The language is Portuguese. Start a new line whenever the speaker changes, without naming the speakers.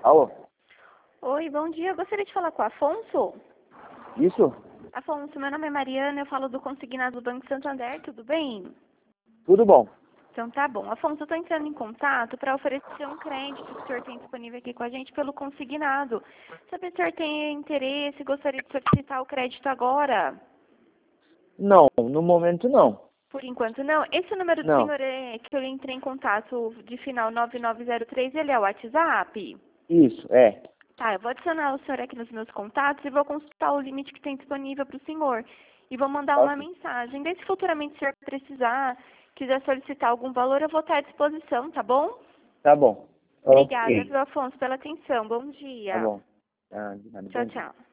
Alô?
Oi, bom dia. Eu gostaria de falar com o Afonso.
Isso?
Afonso, meu nome é Mariana, eu falo do Consignado do Banco Santander, tudo bem?
Tudo bom.
Então tá bom. Afonso, eu estou entrando em contato para oferecer um crédito que o senhor tem disponível aqui com a gente pelo Consignado. Sabe se o senhor tem interesse, gostaria de solicitar o crédito agora?
Não, no momento não.
Por enquanto não. Esse número do
Não.
senhor é que eu entrei em contato de final 9903, ele é o WhatsApp?
Isso, é.
Tá, eu vou adicionar o senhor aqui nos meus contatos e vou consultar o limite que tem disponível para o senhor. E vou mandar uma
Ok.
mensagem. Daí, se futuramente o senhor precisar, quiser solicitar algum valor, eu vou estar à disposição, tá bom?
Tá bom.
Obrigada,
Ok.
viu, Afonso, pela atenção. Bom
Tá
dia.
bom. Ah, de nada.
Tchau,
Bom dia.
tchau.